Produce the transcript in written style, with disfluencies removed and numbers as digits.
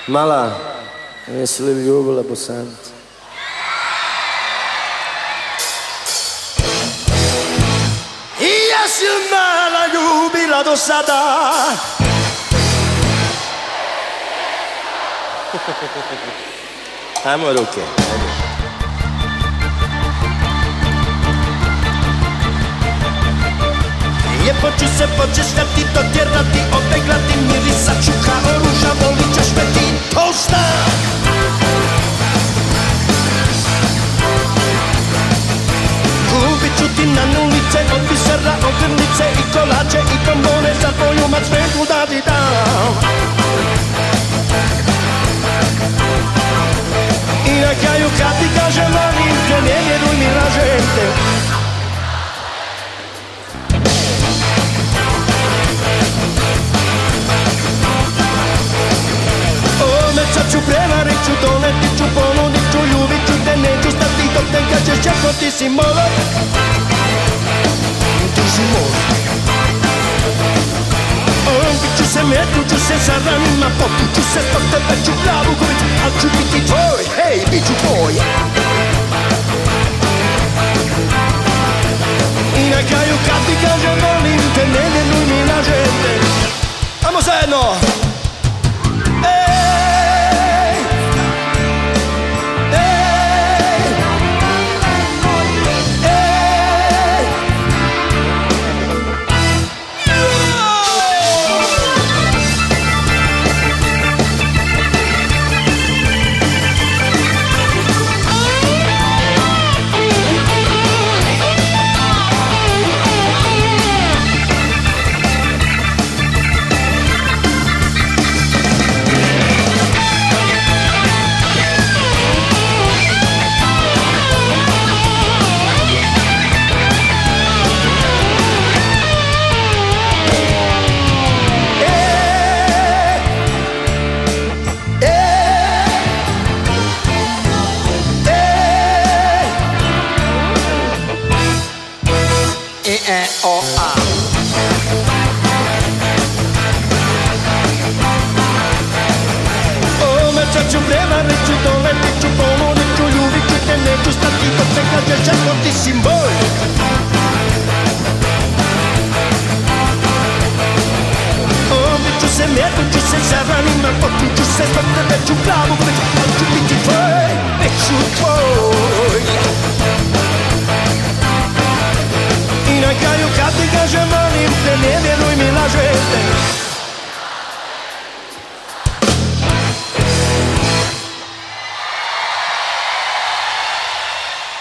Mala, jesi li ljubila Bosanca? I jesi li mala ljubila do sada? Ajmo ruke. Lijepo ću se počešljati, dotjerati, opeglati, mirisa čuha, oruža, volit ćeš me ti, to znam. Kupit ću ti na nulice, od bisera, od grnice i kolače i bombone za tvoju macvenku da ti dam. I na kraju kad ti kaže volim te, ne vjeruj mi, lažem te. Omećat ću, prevarit ću, doneti ću, ponudit ću, ljubit ću te, neću stati dok te kažeš čako ti si mola. Ti si mola. Bit ću se, metnut ću se za ranima, poput ću se, dok tebe ću glavu gubit, al ću biti tvoj, hej, bit ću tvoj. I na kraju kad ti kažem volim te, ne vjeruj mi, lažem te. Ajmo zajedno! Omećat ću, prevarit ću, doletit ću, ponudit ću, ljubit ću te, neću stati dok te kažeš čako ti si moj. Bit ću se, metnut ću se za ranima, poput ću se, dok tebe ću glavu